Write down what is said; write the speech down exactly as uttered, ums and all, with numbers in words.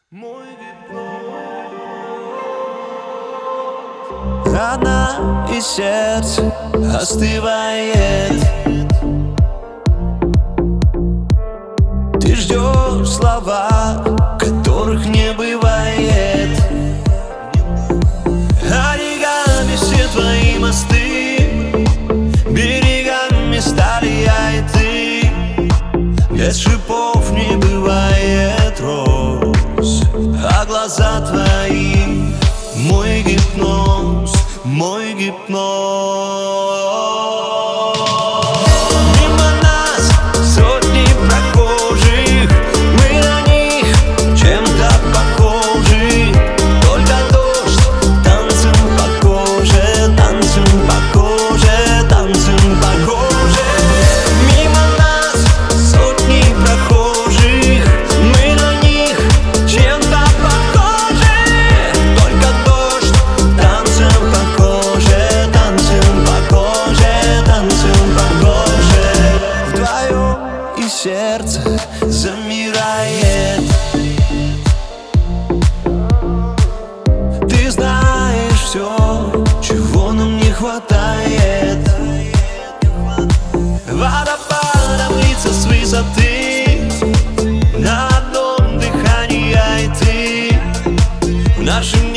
Мой гипноз. Рана и сердце остывает. Ты ждешь слова, которых не бывает. Оригами все твои мосты, берегами стали я и ты. Без шипов не бывает роз, а глаза твои — мой гипноз, мой гипноз. Мимо нас сотни прохожих, мы на них чем-то похожи. Только дождь танцем по коже, танцем по коже, танцем по коже. Мимо нас сотни прохожих, мы на них чем-то похожи. Только дождь танцем по коже, танцем по коже, танцем по коже. Вдвоем и сердце замирает. Ты знаешь все, чего нам не хватает. Водопадом лица с высоты, на одном дыхании я и ты. В нашем